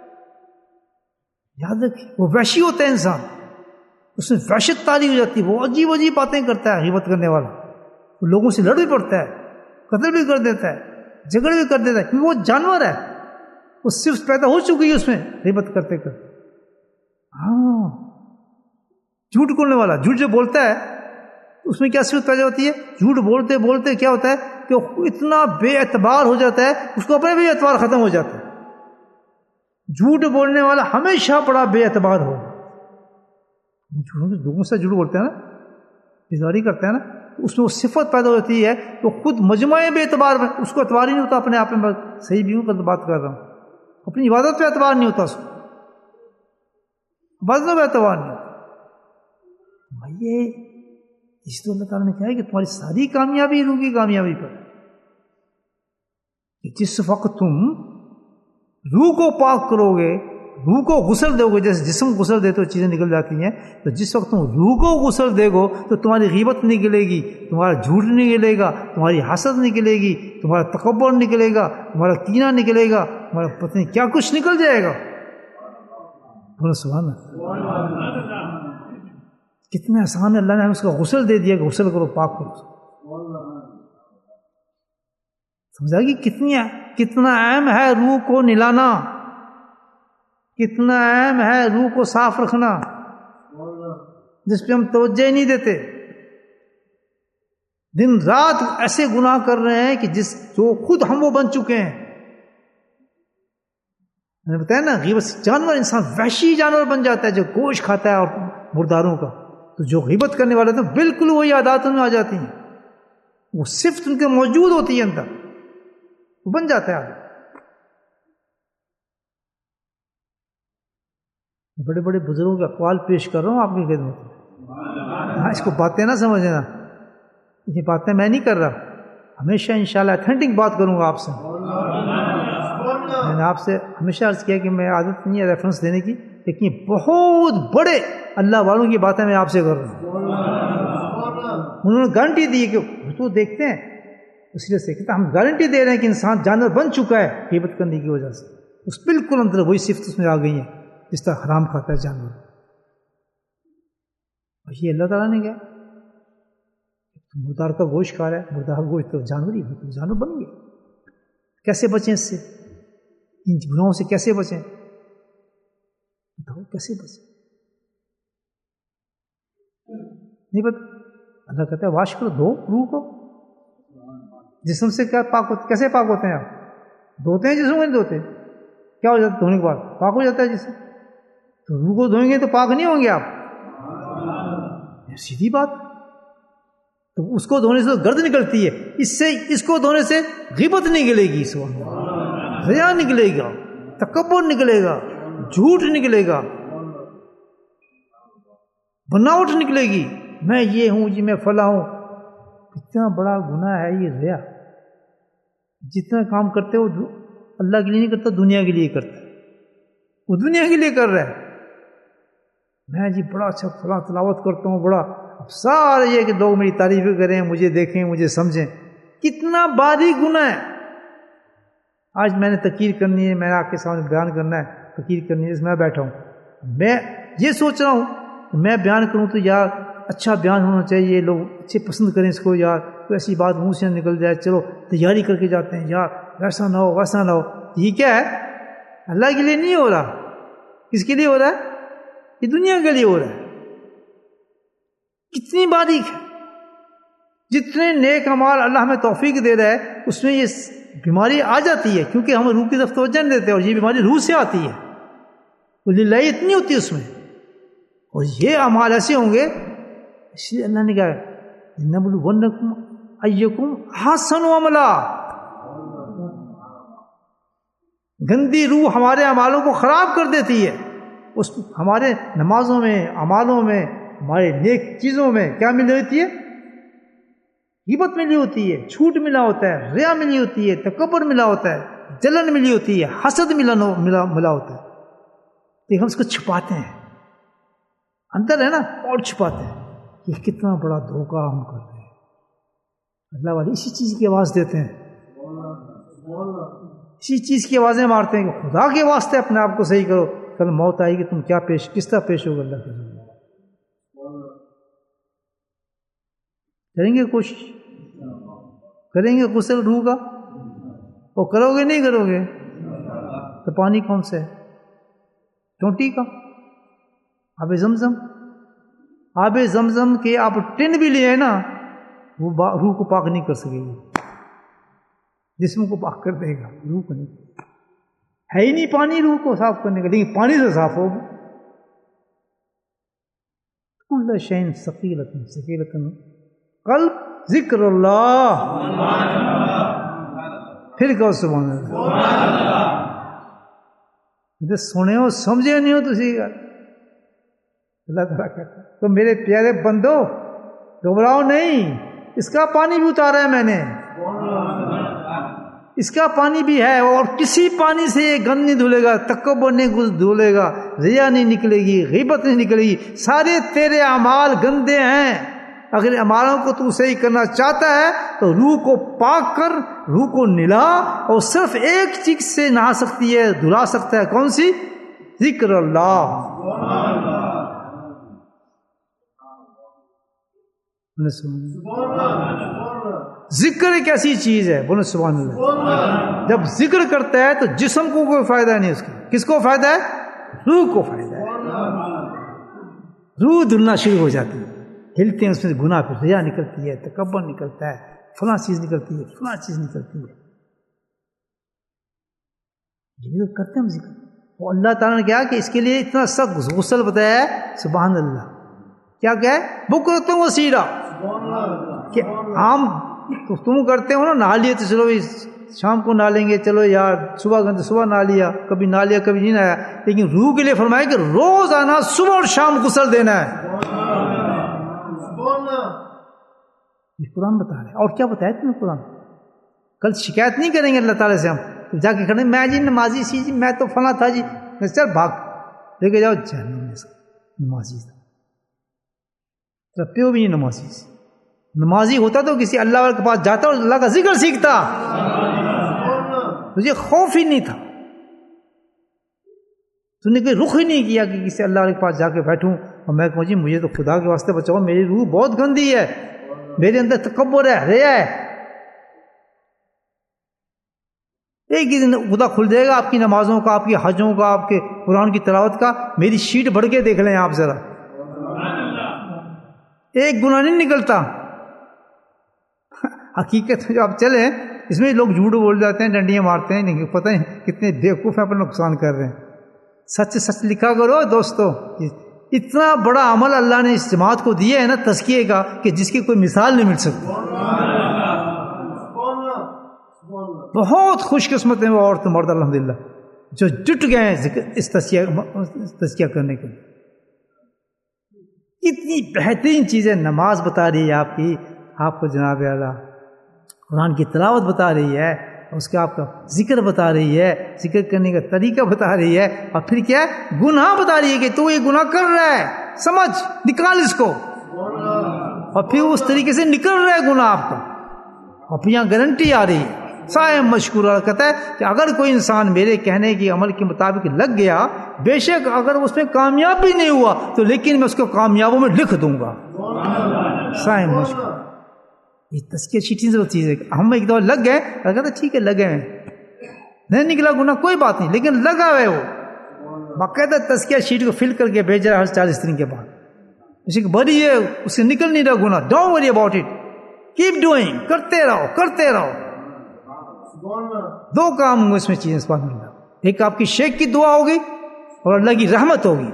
یاد رکھیں وہ وحشی ہوتا ہے انسان، اس میں وحشت طاری ہو جاتی ہے، وہ عجیب عجیب باتیں کرتا ہے غیبت کرنے والا. وہ لوگوں سے لڑ بھی پڑتا ہے، قتل بھی کر دیتا ہے، جھگڑے بھی کر دیتا ہے، کیونکہ وہ جانور ہے، وہ صرف پیدا ہو چکی ہے اس میں غیبت کرتے کرتے. ہاں، جھوٹ بولنے والا جھوٹ جو بولتا ہے اس میں کیا صفت پیدا ہوتی ہے؟ جھوٹ بولتے بولتے کیا ہوتا ہے کہ اتنا بے اعتبار ہو جاتا ہے، اس کو اپنے بھی اعتبار ختم ہو جاتا ہے. جھوٹ بولنے والا ہمیشہ بڑا بے اعتبار ہوگا. لوگوں سے جھوٹ بولتے ہیں نا، بیزاری کرتے ہیں نا، اس میں وہ صفت پیدا ہوتی ہے تو خود مجمع بے اعتبار میں اس کو اعتبار ہی نہیں ہوتا اپنے آپ میں. صحیح بھی ہوں کر بات کر رہا ہوں، اپنی عبادت پہ اعتبار نہیں ہوتا، اس کو عبادت پہ اعتبار نہیں ہوتا. یہ اس تو اللہ تعالیٰ نے کہا ہے کہ تمہاری ساری کامیابی روح کی کامیابی پر، کہ جس وقت تم روح کو پاک کرو گے، روح کو غسل دو گے، جیسے جسم غسل دے تو چیزیں نکل جاتی ہیں، تو جس وقت تم روح کو غسل دے گو تو تمہاری غیبت نکلے گی، تمہارا جھوٹ نکلے گا، تمہاری حسد نکلے گی، تمہارا تکبر نکلے گا، تمہارا کینہ نکلے گا، تمہارا پتہ نہیں کیا کچھ نکل جائے گا. بولو سبحان اللہ. کتنا آسان ہے، اللہ نے ہمیں اس کا غسل دے دیا کہ غسل کرو، پاک کرو. سمجھا کہ کتنی کتنا اہم ہے روح کو نلانا، کتنا اہم ہے روح کو صاف رکھنا، جس پہ ہم توجہ ہی نہیں دیتے. دن رات ایسے گناہ کر رہے ہیں کہ جس جو خود ہم وہ بن چکے ہیں. میں نے بتایا نا غیبت جانور، انسان وحشی جانور بن جاتا ہے جو گوشت کھاتا ہے اور مرداروں کا. تو جو غیبت کرنے والے تھے بالکل وہی عادات ان میں آ جاتی ہیں، وہ صفت ان کے موجود ہوتی ہے اندر، وہ بن جاتا ہے آدمی. بڑے بڑے بزرگوں کے اقوال پیش کر رہا ہوں آپ کی خدمت میں. ہاں، اس کو باتیں نہ سمجھنا، یہ باتیں میں نہیں کر رہا، ہمیشہ انشاءاللہ اتھینٹک بات کروں گا آپ سے. میں نے آپ سے ہمیشہ عرض کیا کہ میں عادت نہیں ہے ریفرنس دینے کی، لیکن بہت بڑے اللہ والوں کی باتیں میں آپ سے کر رہا ہوں. انہوں نے گارنٹی دی کہ تو دیکھتے ہیں، اس لیے سے کہتا ہم گارنٹی دے رہے ہیں کہ انسان جانور بن چکا ہے غیبت کرنے کی وجہ سے. اس بالکل اندر وہی صفت اس میں آ گئی ہیں جس طرح حرام کھاتا ہے جانور. اور یہ اللہ تعالیٰ نے کہا مردار کا گوشت کھا رہا ہے، مردار گوشت تو جانور ہی تو جانور بن گیا. کیسے بچیں اس سے؟ ان گناہوں سے کیسے بچیں؟ بتاؤ کیسے بچیں؟ نہیں پتا. اللہ کہتا ہے واش کرو، دھو روح کو. جسم سے کیا پاک ہوتے، کیسے پاک ہوتے ہیں آپ؟ دھوتے ہیں جسم کو؟ نہیں دھوتے. کیا ہو جاتا ہے دھونے کے بعد؟ پاک ہو جاتا ہے جسم. تو روح کو دھوئیں گے تو پاک نہیں ہوں گے آپ. سیدھی بات. تو اس کو دھونے سے تو گرد نکلتی ہے، اس سے اس کو دھونے سے غیبت نکلے گی، اس وقت ریا نکلے گا، تکبر نکلے گا، جھوٹ نکلے گا، بناوٹ نکلے گی. میں یہ ہوں جی، میں فلاں ہوں. اتنا بڑا گناہ ہے یہ ریا. جتنا کام کرتے ہو اللہ کے لیے نہیں کرتا، دنیا کے لیے کرتا ہے. وہ دنیا کے لیے کر رہا ہے. میں جی بڑا اچھا فلاں تلاوت کرتا ہوں، بڑا. اب سارے یہ کہ لوگ میری تعریفیں کریں، مجھے دیکھیں، مجھے سمجھیں. کتنا باریک گناہ ہے. آج میں نے تقریر کرنی ہے، میں نے آپ کے سامنے بیان کرنا ہے، تقریر کرنی ہے، میں بیٹھا ہوں. میں یہ سوچ رہا ہوں کہ میں بیان کروں تو یار اچھا بیان ہونا چاہیے، لوگ اچھے پسند کریں اس کو، یار کوئی ایسی بات منہ سے نکل جائے، چلو تیاری کر کے جاتے ہیں، یار ویسا نہ ہو ویسا نہ ہو. یہ کیا ہے؟ اللہ کے لیے نہیں ہو رہا. کس کے لیے ہو رہا ہے؟ یہ دنیا کے لیے ہو رہا ہے. کتنی باریک ہے. جتنے نیک اعمال اللہ ہمیں توفیق دے رہا ہے اس میں یہ بیماری آ جاتی ہے، کیونکہ ہم روح کی طرف توجہ نہیں دیتے، اور یہ بیماری روح سے آتی ہے. لڑائی اتنی ہوتی ہے اس میں. اور یہ اعمال ایسے ہوں گے، اس لیے اللہ نے کہا نبلونکم ایکم احسن عملا. گندی روح ہمارے اعمالوں کو خراب کر دیتی ہے. اس ہمارے نمازوں میں، اعمالوں میں، ہمارے نیک چیزوں میں کیا ملی ہوتی ہے؟ غیبت ملی ہوتی ہے، جھوٹ ملا ہوتا ہے، ریا ملی ہوتی ہے، تکبر ملا ہوتا ہے، جلن ملی ہوتی ہے، حسد ملا ملا ملا ہوتا ہے. تو ہم اس کو چھپاتے ہیں، اندر ہے نا، اور چھپاتے ہیں. یہ کتنا بڑا دھوکہ ہم کر رہے ہیں. اللہ والے اسی چیز کی آواز دیتے ہیں، اسی چیز کی آوازیں مارتے ہیں کہ خدا کے واسطے اپنے آپ کو صحیح کرو، کل موت آئے گی تم کیا پیش کس طرح پیش ہوگا اللہ کے ذریعے. کریں گے کوشش، کریں گے غسل روح کا، اور کرو گے نہیں کرو گے تو پانی کون سے ہے؟ ٹونٹی کا، آب زمزم. آب زمزم کے آپ ٹن بھی لے نا، وہ روح کو پاک نہیں کر سکے گی. جسم کو پاک کر دے گا، روح کو نہیں. ہے ہی نہیں پانی روح کو صاف کرنے کا، لیکن پانی سے صاف ہوگا. کل شین ثقیلۃ ثقیلۃ قلب ذکر اللہ. پھر کہو سبحان اللہ. سنے ہو سمجھے نہیں ہو تو سی گل. اللہ تعالیٰ کہتا ہے تو میرے پیارے بندو گھبراؤ نہیں، اس کا پانی بھی اتارا ہے میں نے، اس کا پانی بھی ہے. اور کسی پانی سے یہ گند نہیں دھلے گا، تکبر نہیں دھلے گا، ریا نہیں نکلے گی، غیبت نہیں نکلے گی. سارے تیرے اعمال گندے ہیں. اگر اعمالوں کو تو صحیح کرنا چاہتا ہے تو روح کو پاک کر، روح کو نلا. اور صرف ایک چیز سے نہا سکتی ہے، دھلا سکتا ہے، کون سی؟ ذکر اللہ. ذکر ایک ایسی چیز ہے، بولو سبحان اللہ. جب ذکر کرتا ہے تو جسم کو کوئی فائدہ نہیں اس کا. کس کو فائدہ ہے؟ روح کو فائدہ ہے. روح دھلنا شروع ہو جاتی ہے، ہلتے ہیں اس میں گناہ، پھر ریا نکلتی ہے، تکبر نکلتا ہے، فلاں چیز نکلتی ہے، فلاں چیز نکلتی ہے. یہ کرتے ہیں ہم ذکر. اور اللہ تعالیٰ نے کہا کہ اس کے لیے اتنا سخت غسل بتایا ہے. سبحان اللہ. کیا کہ بکرۃ وصیلا، کہ عام تو تم کرتے ہو نا، نہا لیے تو چلو شام کو نہا لیں گے، چلو یار صبح گھنٹے صبح نہا لیا، کبھی نہا لیا کبھی نہیں نہایا. لیکن روح کے لیے فرمایا کہ روز آنا، صبح اور شام غسل دینا ہے. یہ قرآن بتا رہے. اور کیا بتایا تمہیں قرآن؟ کل شکایت نہیں کریں گے اللہ تعالیٰ سے ہم جا کے کھڑے میں جی نمازی سی جی، میں تو فلاں تھا جی. چل بھاگ لے کے جاؤ جہنم میں. نمازی تھا پیو بھی نہیں نمازی سے. نمازی ہوتا تو کسی اللہ والے کے پاس جاتا اور اللہ کا ذکر سیکھتا. تجھے خوف ہی نہیں تھا، تو نے کوئی رخ ہی نہیں کیا کہ کسی اللہ والے کے پاس جا کے بیٹھوں اور میں کہوں جی مجھے تو خدا کے واسطے بچاؤ، میری روح بہت گندی ہے، میرے اندر تکبر ہے، ریا ہے. ایک ہی دن خدا کھل دے گا آپ کی نمازوں کا، آپ کی حجوں کا، آپ کے قرآن کی تلاوت کا. میری شیٹ بڑھ کے دیکھ لیں آپ ذرا، ایک گناہ نہیں نکلتا. حقیقت جو آپ چلے اس میں لوگ جھوٹ بول جاتے ہیں, ڈنڈیاں مارتے ہیں, نہیں پتہ ہے کتنے بیوقوف ہیں, اپنا نقصان کر رہے ہیں. سچ سچ لکھا کرو دوستو. اتنا بڑا عمل اللہ نے اس جماعت کو دیا ہے نا تزکیے کا, کہ جس کی کوئی مثال نہیں مل سکتی. بہت خوش قسمت ہیں وہ عورت مرد الحمدللہ جو جٹ گئے ہیں اس تزکیہ تزکیہ کرنے کے لیے. اتنی بہترین چیزیں نماز بتا رہی ہے آپ کی, آپ کو جناب اعلیٰ قرآن کی تلاوت بتا رہی ہے, اس کا آپ کا ذکر بتا رہی ہے, ذکر کرنے کا طریقہ بتا رہی ہے, اور پھر کیا ہے گناہ بتا رہی ہے کہ تو یہ گناہ کر رہا ہے, سمجھ نکال اس کو, اور پھر اس طریقے سے نکل رہا ہے گناہ آپ کا. اور یہاں گارنٹی آ رہی ہے. صاحب مشکورہ کہتا ہے کہ اگر کوئی انسان میرے کہنے کی عمل کے مطابق لگ گیا, بے شک اگر اس میں کامیاب بھی نہیں ہوا تو لیکن میں اس کو کامیابوں میں لکھ دوں گا. صاحب مشکور یہ تزکیہ شیٹیں ضرورت چیز ہے. ہم ایک دفعہ لگ گئے, کہتا ٹھیک ہے لگے ہیں, نہیں نکلا گناہ کوئی بات نہیں, لیکن لگا ہوئے وہ باقاعدہ تزکیہ شیٹ کو فل کر کے بھیج رہا ہر چالیس دن کے بعد. اسی کو بڑی ہے اس سے نکل نہیں رہا گناہ. Don't worry about it, keep doing, کرتے رہو کرتے رہو. دو کام ہوں گے اس میں چیزیں سبحان اللہ. ایک آپ کی شیخ کی دعا ہوگی اور اللہ کی رحمت ہوگی.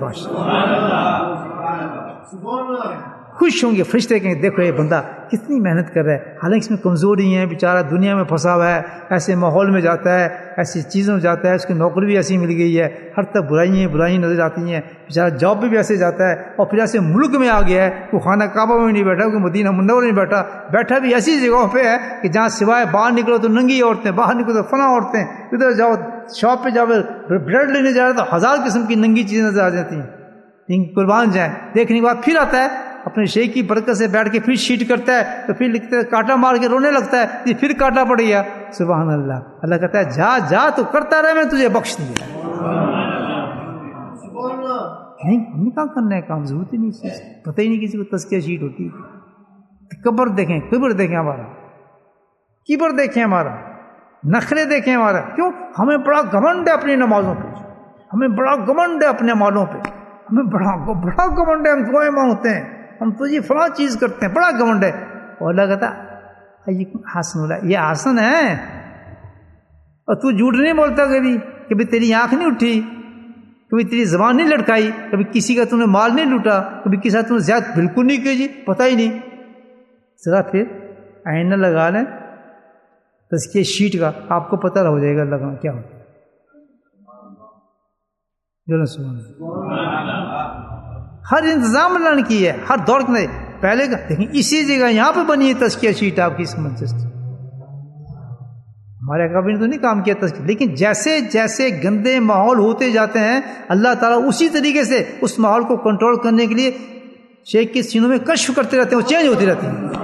خوش ہوں گے فرشتے کہیں دیکھو یہ بندہ کتنی محنت کر رہا ہے, حالانکہ اس میں کمزوری ہیں, بیچارہ دنیا میں پھنسا ہوا ہے, ایسے ماحول میں جاتا ہے, ایسی چیزوں میں جاتا ہے, اس کی نوکری بھی ایسی مل گئی ہے, ہر طرف برائیاں برائیاں نظر آتی ہیں, بیچارہ جاب پہ بھی ایسے جاتا ہے, اور پھر ایسے ملک میں آ گیا ہے, وہ خانہ کعبہ میں نہیں بیٹھا, کوئی مدینہ منورہ میں بیٹھا, بیٹھا بھی ایسی جگہوں پہ ہے کہ جہاں سوائے باہر نکلو تو ننگی عورتیں, باہر نکلو تو فنا عورتیں, ادھر جاؤ شاپ پہ جاؤ بریڈ لینے جا رہے تو ہزار قسم کی ننگی چیزیں نظر آ جاتی ہیں. لیکن قربان جائیں, دیکھنے کے بعد پھر آتا ہے اپنے شیخ کی برکت سے بیٹھ کے پھر شیٹ کرتا ہے, تو پھر لکھتے ہے کاٹا مار کے رونے لگتا ہے, پھر کاٹا پڑ گیا. سبحان اللہ. اللہ کہتا ہے جا جا تو کرتا رہے, میں تجھے بخش دیا. نہیں ہم نے کہاں کرنا ہے کام, ضرورت ہی نہیں, پتہ ہی نہیں کسی کو تزکیہ شیٹ ہوتی ہے. کبر دیکھیں, کبر دیکھیں ہمارا, کبر دیکھیں ہمارا, نخرے دیکھیں ہمارا. کیوں ہمیں بڑا گھمنڈ ہے اپنی نمازوں پہ, ہمیں بڑا گھمنڈ ہے اپنے مالوں پہ, ہمیں بڑا بڑا گھمنڈ ہے, ہم دعائیں مانگتے ہیں, ہم تو یہ فلاں چیز کرتے ہیں, بڑا گھمنڈ ہے. اور اللہ کہتا حسن اللہ, یہ حسن ہے, اور تو جھوٹ نہیں بولتا کبھی, کبھی تیری آنکھ نہیں اٹھی, کبھی تیری زبان نہیں لٹکائی, کبھی کسی کا تو نے مال نہیں لوٹا, کبھی کسی کا تو نے زیادہ بالکل نہیں کی, جی پتہ ہی نہیں. ذرا پھر آئینہ لگا لیں تزکیہ شیٹ کا, آپ کو پتہ ہو جائے گا لگنا کیا ہوتا ہے. ہر انتظام اللہ نے کی ہے, ہر دور کے پہلے کا دیکھیں اسی جگہ یہاں پہ بنی ہے تزکیہ شیٹ آپ کی سمجھ سے. ہمارے اکابر نے تو نہیں کام کیا تزکیہ, لیکن جیسے جیسے گندے ماحول ہوتے جاتے ہیں اللہ تعالیٰ اسی طریقے سے اس ماحول کو کنٹرول کرنے کے لیے شیخ کے سینوں میں کشف کرتے رہتے ہیں, وہ چینج ہوتی رہتی ہیں.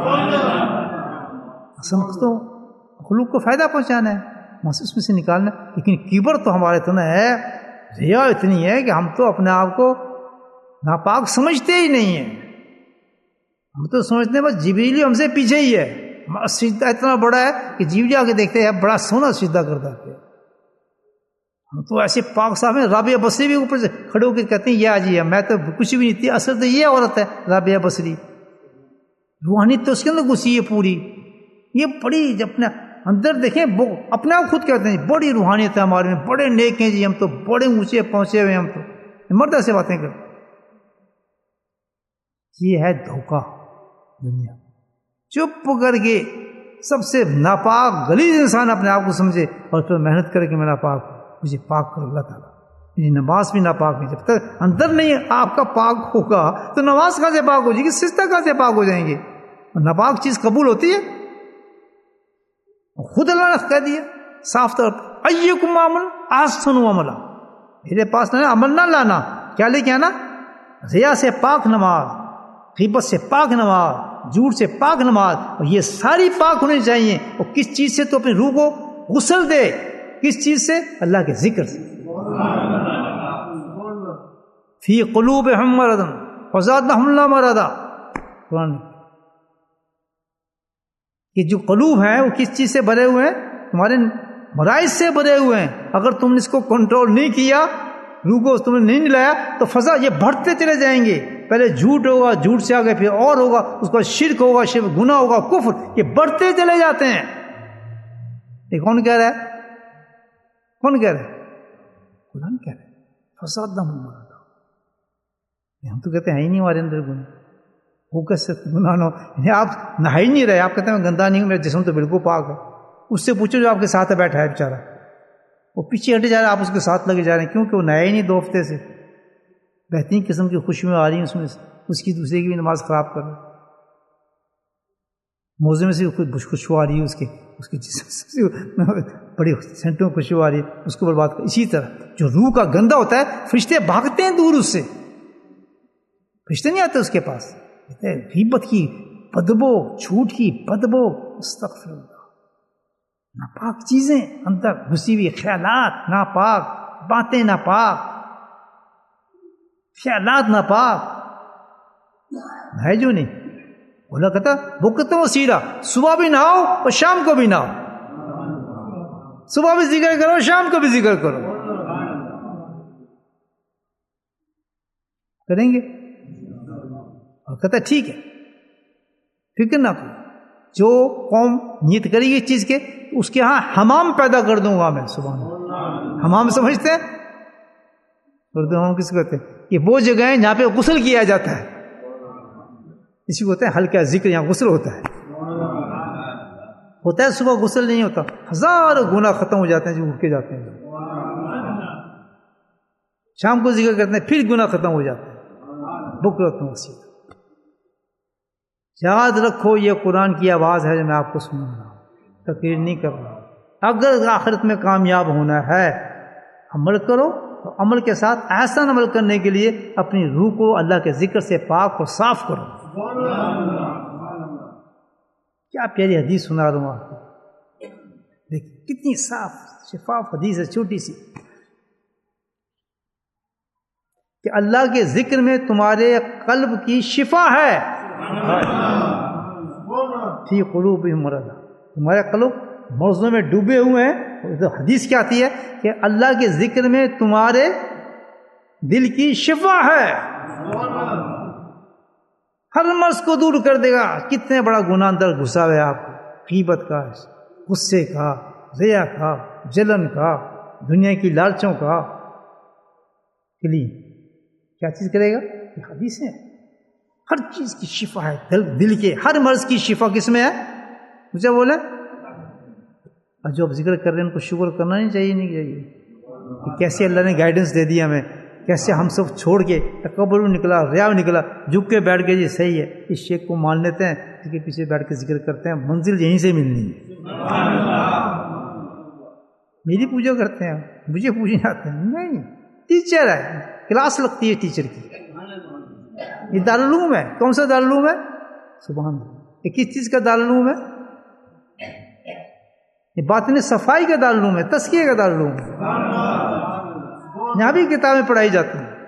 سمجھ تو خلوق کو فائدہ پہنچانا ہے, محسوس میں سے نکالنا, لیکن کبر تو ہمارے تو نہ ہے, ریا اتنی ہے کہ ہم تو اپنے آپ کو ناپاک سمجھتے ہی نہیں ہیں. ہم تو سمجھتے ہیں بس جبریل ہم سے پیچھے ہی ہے, ہمارا سجدہ اتنا بڑا ہے کہ جبریل آ کے دیکھتے ہیں بڑا سونا سجدہ کرتا ہے. ہم تو ایسے پاک صاحب ہیں. رابعہ بصری بھی اوپر سے کھڑے ہو کے کہتے ہیں یہ آج ہے, میں تو کچھ بھی نہیں تھی, اصل تو یہ عورت ہے رابعہ بصری, روحانیت تو اس کے اندر گھسی ہے پوری. یہ بڑی اپنے اندر دیکھیں, اپنے آپ خود کہتے ہیں بڑی روحانیت ہے ہمارے میں, بڑے نیک ہیں جی ہم تو, بڑے اونچے پہنچے ہوئے ہم تو, مرد سے باتیں کرتے. یہ ہے دھوکہ دنیا. چپ کر کے سب سے ناپاک غلیظ انسان اپنے آپ کو سمجھے اور پھر محنت کرے کہ میں ناپاک ہوں, مجھے پاک کرو اللہ تعالیٰ. میری نماز بھی ناپاک نہیں, جب تک اندر نہیں آپ کا پاک ہوگا تو نماز کہاں سے پاک ہو جائے گی, سجدہ کہاں سے پاک ہو جائیں گے. اور ناپاک چیز قبول ہوتی ہے, خود اللہ نے کہہ دیا صاف طور پر ایکم عمل احسن عملا, میرے پاس نہ عمل نہ لانا, کیا لے کے آنا, ریا سے پاک نماز, غیبت سے پاک نماز, جھوٹ سے پاک نماز, اور یہ ساری پاک ہونی چاہیے. اور کس چیز سے؟ تو اپنی روح کو غسل دے, کس چیز سے؟ اللہ کے ذکر سے. فی قلوبہم مرض فزادہم اللہ مرضا, قرآن. کہ جو قلوب ہیں وہ کس چیز سے بھرے ہوئے ہیں؟ تمہارے مرائض سے بھرے ہوئے ہیں. اگر تم نے اس کو کنٹرول نہیں کیا, روح کو تم نے نہیں ملایا, تو فضا یہ بڑھتے چلے جائیں گے. پہلے جھوٹ ہوگا، جھوٹ سے آگے پھر اور ہوگا، اس کا شرک ہوگا، شرک گناہ ہوگا، کفر، یہ بڑھتے چلے جاتے ہیں. یہ کون کہہ رہا ہے؟ کون کہہ رہا ہے؟ قرآن کہہ رہا ہے فساد نہ ہو. ہم تو کہتے ہیں ہی نہیں ہمارے اندر گناہ، وہ کیسے گناہ نہ ہو؟ آپ نہا ہی نہیں رہے، آپ کہتے ہیں میں گندا نہیں ہوں، میرا جسم تو بالکل پاک ہے. اس سے پوچھو جو آپ کے ساتھ بیٹھا ہے بیچارہ، وہ پیچھے ہٹے جا رہا ہے، آپ اس کے ساتھ لگے جا رہے ہیں، کیونکہ وہ نہایا ہی نہیں دو ہفتے سے. بہترین قسم کی خوشیاں آ رہی ہیں اس میں سے، اس کی دوسرے کی بھی نماز خراب کر رہا ہے. موزے میں سے کچھ خوشبو آ رہی ہے، اس کے اس کے جسم سے بڑی سینٹوں خوشبو آ رہی ہے، اس کو برباد کر. اسی طرح جو روح کا گندا ہوتا ہے فرشتے بھاگتے ہیں دور اس سے، فرشتے نہیں آتے اس کے پاس. کہتے ہیں غیبت کی بدبو، جھوٹ کی بدبو، استغفر اللہ، ناپاک چیزیں اندر گھسی ہوئی، خیالات ناپاک، باتیں ناپاک، خیالات ناپاک ہے جو نہیں. بولا کہتا وہ کہتا ہوں سیدھا صبح بھی نہاؤ اور شام کو بھی نہاؤ، صبح بھی ذکر کرو شام کو بھی ذکر کرو. کریں گے؟ اور کہتا ٹھیک ہے فکر نہ کرو، جو قوم نیت کرے گی اس چیز کے، اس کے ہاں حمام پیدا کر دوں گا میں. سبحان اللہ. حمام سمجھتے ہیں اردو ہم کس کو کہتے ہیں؟ یہ وہ جگہ ہے جہاں پہ غسل کیا جاتا ہے، اسی کو ہوتا ہے ہلکا ذکر، یہاں غسل ہوتا ہے. ہوتا ہے صبح غسل نہیں ہوتا، ہزاروں گناہ ختم ہو جاتے ہیں جو اٹھ کے جاتے ہیں. شام کو ذکر کرتے ہیں پھر گناہ ختم ہو جاتے ہیں. بکرۃ وصیلا. یاد رکھو یہ قرآن کی آواز ہے جو میں آپ کو سنا رہا ہوں، تقریر نہیں کر رہا. اگر آخرت میں کامیاب ہونا ہے عمل کرو، تو عمل کے ساتھ احسن عمل کرنے کے لیے اپنی روح کو اللہ کے ذکر سے پاک اور صاف کرو. کیا پیاری حدیث سنا رہا ہوں آپ کو، دیکھیں کتنی صاف شفاف حدیث ہے، چھوٹی سی، کہ اللہ کے ذکر میں تمہارے قلب کی شفا ہے. فی قلوبہم مرض، تمہارے قلب مرضوں میں ڈوبے ہوئے ہیں. حدیث کیا آتی ہے کہ اللہ کے ذکر میں تمہارے دل کی شفا ہے، ہر مرض کو دور کر دے گا. کتنے بڑا گناہ اندر گھسا ہوا ہے آپ کو، غیبت کا، غصے کا، ریا کا، جلن کا، دنیا کی لالچوں کا. کے لیے کیا چیز کرے گا؟ یہ حدیث ہے. ہر چیز کی شفا ہے، دل دل کے ہر مرض کی شفا کس میں ہے؟ مجھے بولے. اور جو اب ذکر کر رہے ہیں ان کو شکر کرنا نہیں چاہیے، نہیں چاہیے کہ کیسے اللہ نے گائیڈنس دے دی ہمیں، کیسے ہم سب چھوڑ کے تکبر بھی نکلا، ریا بھی نکلا، جھک کے بیٹھ کے جی صحیح ہے اس شیخ کو مان لیتے ہیں، اس کے پیچھے بیٹھ کے ذکر کرتے ہیں، منزل یہیں سے ملنی ہے. میری پوجا کرتے ہیں، مجھے پوجنے آتے ہیں؟ نہیں، ٹیچر ہے، کلاس لگتی ہے ٹیچر کی. یہ دارالعلوم ہے. کون سا دارالعلوم ہے؟ سبحان اللہ. یہ کس چیز کا دارالعلوم ہے؟ یہ باطن صفائی کا دارالعلوم ہے، تزکیے کا دارالعلوم ہے. یہاں بھی کتابیں پڑھائی جاتی ہیں،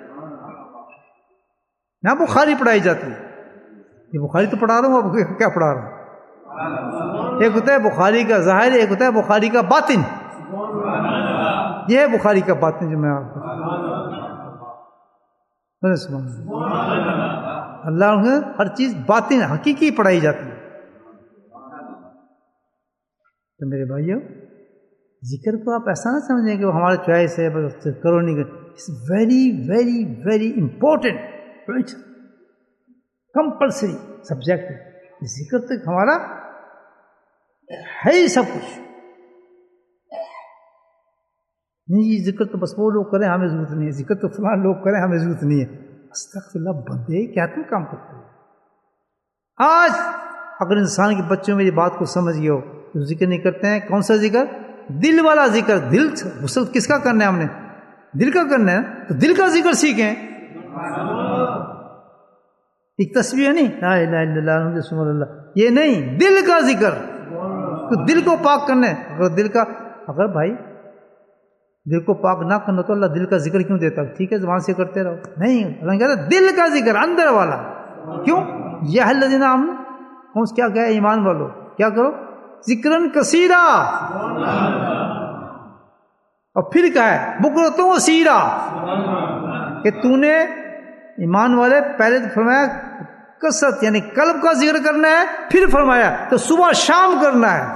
یہاں بخاری پڑھائی جاتی ہے. یہ بخاری تو پڑھا رہا ہوں، اب کیا پڑھا رہا ہوں؟ ایک ہوتا ہے بخاری کا ظاہر، ایک ہوتا ہے بخاری کا باطن. یہ ہے بخاری کا باطن جو میں آپ کو اللہ ہر چیز باطن حقیقی پڑھائی جاتی ہے. تو میرے بھائیو، ذکر کو آپ ایسا نہ سمجھیں کہ وہ ہمارا چوائس ہے بس کرو نہیں کرو. It's very very very important, compulsory subject. ذکر تو ہمارا ہے ہی سب کچھ. نہیں جی ذکر تو بس وہ لوگ کریں ہمیں ضرورت نہیں ہے، ذکر تو فلاں لوگ کریں ہمیں ضرورت نہیں ہے. استغفر اللہ، بندے کیا تم کام کرتے ہو؟ آج اگر انسان کے بچوں میری بات کو سمجھ گئے ہو تو ذکر نہیں کرتے ہیں. کون سا ذکر؟ دل والا ذکر. دل غسل کس کا کرنا ہے؟ ہم نے دل کا کرنا ہے، تو دل کا ذکر سیکھیں. ایک تسبیح نہیں لا الہ الا اللہ محمد رسول اللہ، یہ نہیں، دل کا ذکر. تو دل کو پاک کرنا ہے. اگر دل کا اگر بھائی دل کو پاک نہ کرنا تو اللہ دل کا ذکر کیوں دیتا؟ ٹھیک ہے زبان سے کرتے رہو. نہیں، اللہ کہتا دل کا ذکر، اندر والا. کیوں؟ یہ الذین آمنوا، کون کیا کہا؟ ایمان والو کیا کرو؟ ذکرن کثیرا. اور پھر کہا ہے بکرۃ وصیلا، کہ تو نے ایمان والے پہلے تو فرمایا کثرت یعنی قلب کا ذکر کرنا ہے، پھر فرمایا تو صبح شام کرنا ہے.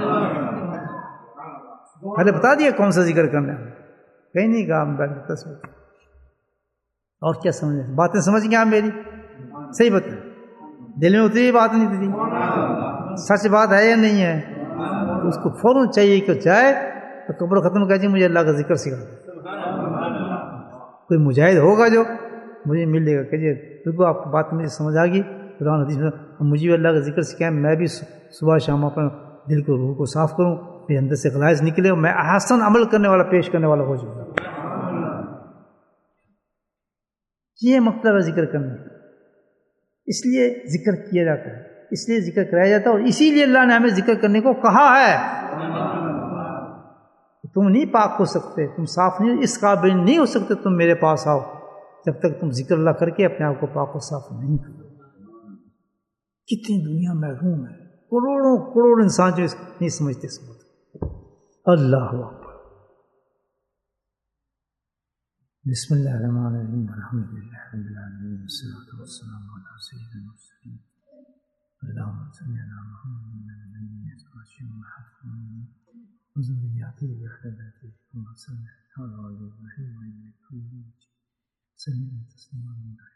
پہلے بتا دیا کون سا ذکر کرنا ہے، کہیں نہیں کہا ہم بیٹھ کے تصویر. اور کیا سمجھے؟ باتیں سمجھ گئے آپ میری؟ صحیح بتائیں، دل میں اتری بات نہیں تھی، سچ بات ہے یا نہیں ہے؟ تو اس کو فوراً چاہیے کہ جائے تو قبر ختم کر جی مجھے اللہ کا ذکر سکھا دے. کوئی مجاہد ہوگا جو مجھے ملے گا کہ جی بالکل آپ کی بات مجھے سمجھ آ گئی، قرآن حدیث میں مجھے بھی اللہ کا ذکر سکھائیں، میں بھی صبح شام اپنا دل کو روح کو صاف کروں، میرے اندر سے خلائص نکلے اور میں احسن عمل کرنے والا پیش کرنے والا ہو جاؤں. یہ مطلب ہے ذکر کرنے کا، اس لیے ذکر کیا جاتا ہے، اس لیے ذکر کرایا جاتا ہے، اور اسی لیے اللہ نے ہمیں ذکر کرنے کو کہا ہے. تم نہیں پاک ہو سکتے، تم صاف نہیں، اس قابل نہیں ہو سکتے تم میرے پاس آؤ جب تک تم ذکر اللہ کر کے اپنے آپ کو پاک و صاف نہیں کرو. کتنی دنیا محروم ہے، کروڑوں کروڑ انسان جو اس نہیں سمجھتے اس بات. اللہ اکبر. بسم اللہ الرحمن الرحیم، الحمد للہ رب العالمین، والصلاۃ والسلام علی سید المرسلین، اللہم صلی علی محمد وذریاتہ وآلہ بیتہ کما صلیت علی ابراہیم انک حمید مجید. سلم تسلیما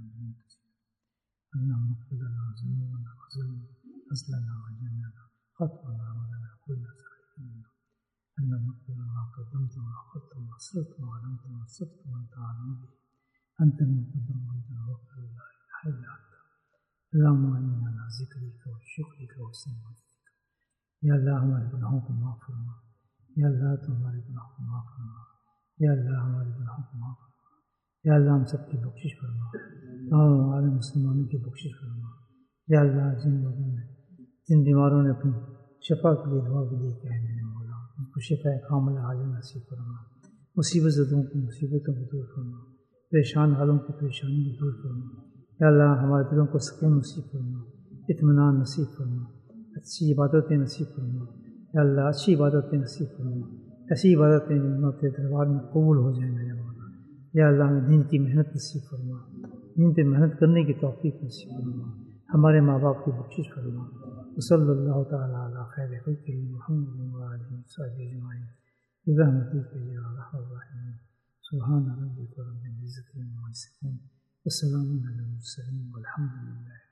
اللہم اغفر لنا ذنوبنا وأصلحنا وجنبنا خطأنا ولنا كل ذلك منا. اللهم اغفر ما قدمت وما أخرت وما أسررت وما أعلنت وما أسرفت وأنت أعلم به، أنت المقدم وأنت المؤخر لا إله إلا أنت. اللهم أعنا على ذكرك وشكرك وحسن عبادتك. یا اللہ ہمارے گناہوں کو معاف فرما، یا اللہ تو ہمارے گناہوں کو معاف فرما، یا اللہ ہمارے گناہوں کو معاف فرما، یا اللہ ہم سب کی بخشش فرما، تمام ہمارے مسلمانوں کی بخشش فرما. یا اللہ جن لوگوں نے جن بیماروں نے اپنی شفا کے لیے دعا کے لیے کہا ہے میرے مولا، ان کو شفا کامل حاضر نصیب فرما، مصیبت زدوں کو مصیبتوں کو دور فرما، پریشان حالوں کی پریشانی کو دور فرما. یا اللہ ہمارے دلوں کو سکون نصیب فرما، اطمینان نصیب فرما، اچھی عبادتیں نصیب فرما. یا اللہ اچھی عبادتیں نصیب فرما، ایسی عبادتیں جو تیرے دربار میں قبول ہو جائیں میرے مولا. یا اللہ ہمیں دین کی محنت نصیب فرما، دین پہ محنت کرنے کی توفیق نصیب فرما، ہمارے ماں باپ کی بخشش فرما. صلی اللہ تعالیٰ علی خیر خلقہ محمد وآلہ وصحبہ اجمعین برحمتک یا ارحم الراحمین. سبحان ربک رب العزۃ عما یصفون وسلام علی المرسلین والحمد للہ.